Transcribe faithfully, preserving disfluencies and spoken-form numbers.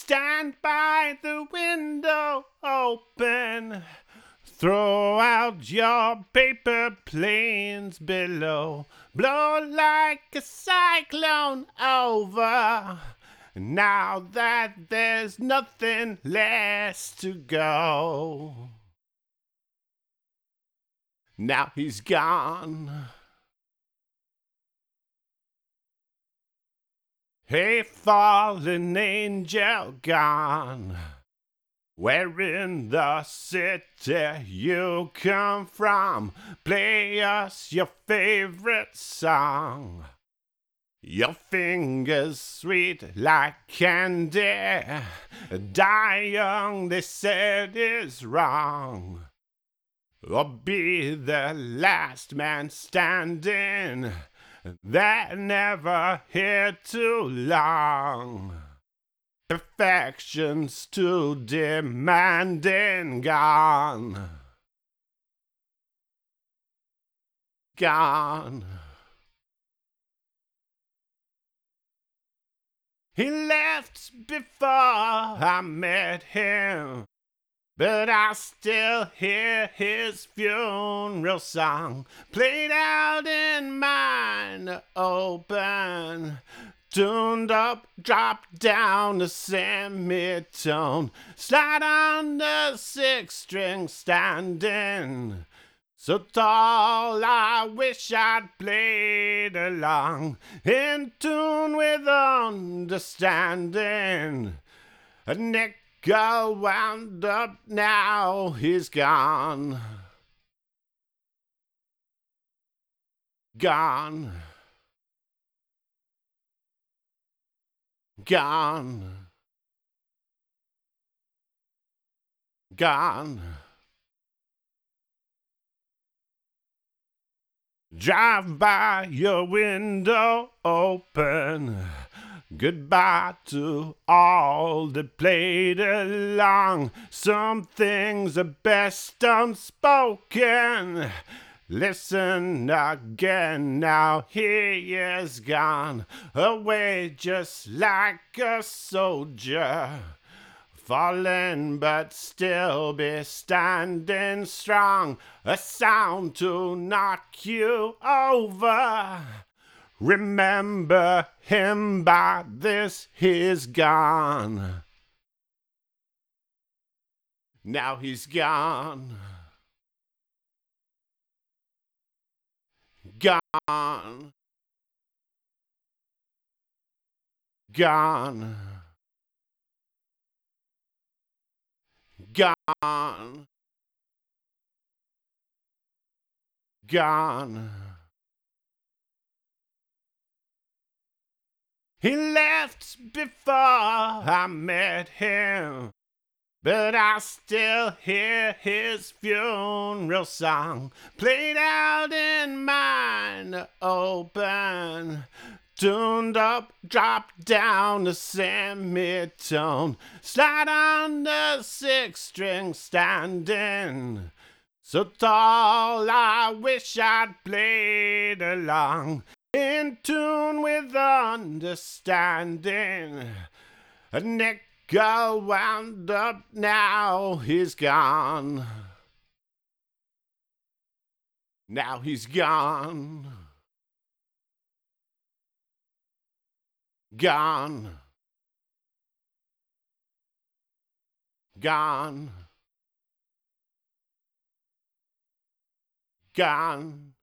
Stand by the window open. Throw out your paper planes below. Blow like a cyclone over. Now that there's nothing less to go. Now he's gone. Hey, fallen angel gone. Where in the city you come from? Play us your favorite song. Your fingers sweet like candy. Die young, they said is wrong. Or be the last man standing. That never here too long. Perfection's too demanding. Gone. Gone. He left before I met him, but I still hear his funeral song played out in mine open. Tuned up, drop down the semitone, slide on the six string standing. So tall, I wish I'd played along, in tune with understanding. A nickel wound up, now he's gone. Gone. Gone. Gone. Drive by your window open. Goodbye to all that played along. Some things are best unspoken. Listen again, now he is gone. Away just like a soldier. Fallen but still be standing strong. A sound to knock you over. Remember him by this, he's gone. Now he's gone. Gone. Gone. Gone. Gone. He left before I met him, but I still hear his funeral song played out in mine open. Tuned up, drop down the semitone, slide on the six string standing. So tall, I wish I'd played along, in tune with understanding. A nickel wound up, now he's gone. Now he's gone. Gone. Gone. Gone.